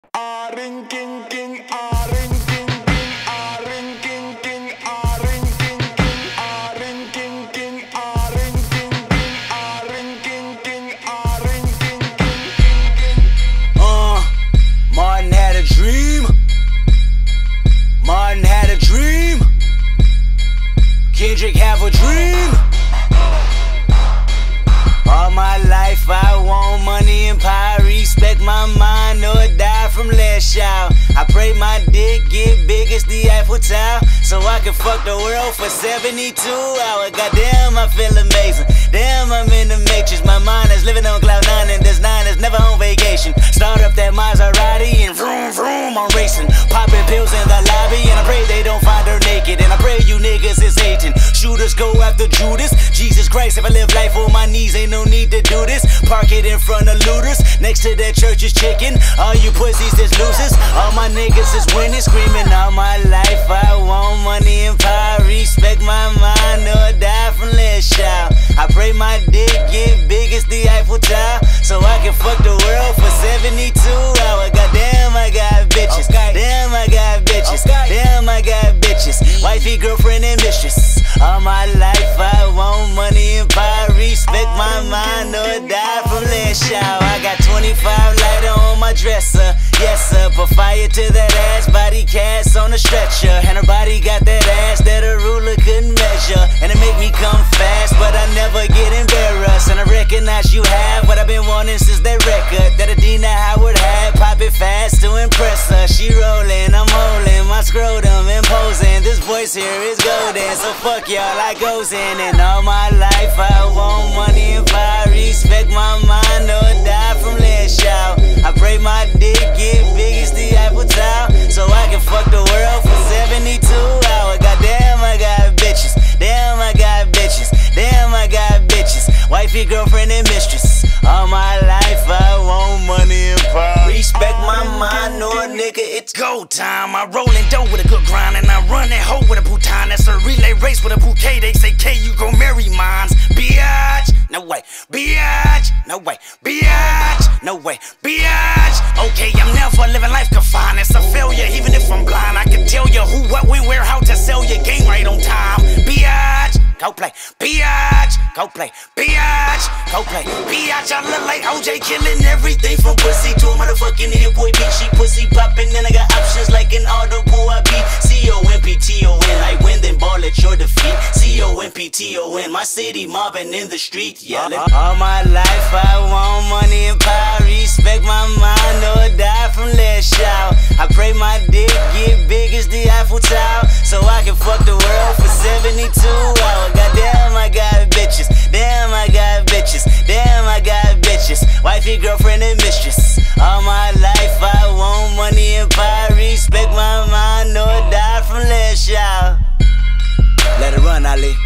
Ring king king, ring king king, ring king king, ring king king, ring king king, ring king king, ring king king, ring king king. Martin had a dream. Martin had a dream. Kendrick have a dream. All my life I want money and power. Respect my mind or die from last child. I pray my dick get big as the Eiffel Tower, so I can fuck the world for 72 hours. Goddamn, I feel amazing. Damn, I'm in the matrix. My mind is living on cloud nine, and this nine is never on vacation. Start up that Maserati and vroom vroom, I'm racing. Popping pills in the lobby, and I pray they don't find her naked. And I pray you niggas is hating. Shooters go after Judas. Jesus Christ, if I live life on my knees, ain't no need to do this. Park it in front of looters. Next to that church is chicken. All you pussies is losers. All my niggas is winning, screaming all my life. I want money and power. Respect my mind or die from last child. I pray my dick get big as the Eiffel Tower, so I can fuck the world for 72 hours. Goddamn, I got bitches. Damn, I got bitches. Damn, I got bitches. Wifey, girlfriend, and mistress. All my life I want money and power. Respect my mind or die from last child. I got 25 lighter on my dresser. Yes sir, put fire to that ass. Body cast on a stretcher, and her body got that ass that a ruler couldn't measure. And it make me come fast, but I never get embarrassed. And I recognize you have what I've been wanting since that record that Adina Howard had. Pop it fast to impress her. She rolling, I'm holding my scrotum, imposing. This voice here is golden, so fuck y'all, I goes in. And all my life I want money and power. Respect my mind or die from last child. I pray my dick get big as the Eiffel Tower, so I can fuck the world for 72 hours. Goddamn, I got bitches. Damn, I got bitches. Damn, I got bitches. Wifey, girlfriend, and mistress. All my life I want money and power. Respect my mind or nigga, it's go time. I roll in dough with a good grind, and I run that hoe with a bouton. That's a relay race with a bouquet. They say, K, you gon' marry mines. Biatch, no way. Biatch, no way. Biatch, no way. Biatch. Okay, I'm never living life confined. It's a failure, even if I'm blind. I can tell you who, what, when, where, how to sell your game right on time. Biatch, go play. Biatch, go play. Biatch, go play. Biatch, I look like OJ, killing everything from pussy to a motherfucking hit boy beat. She pussy popping, then I got options like an audible. I beat COMPTON, like win, then ball at your defeat. COMPTON, my city mobbing in the street, yelling. All my life I want money and power. Respect my mind or die from last child. I pray my dick get big as the Eiffel Tower, so I can fuck the world for 72 hours. Goddamn, I got bitches. Damn, I got bitches. Damn, I got bitches. Wifey, girlfriend, and mistress. All my life I want money and power. Respect my mind or die from last child. Let it run, Ali.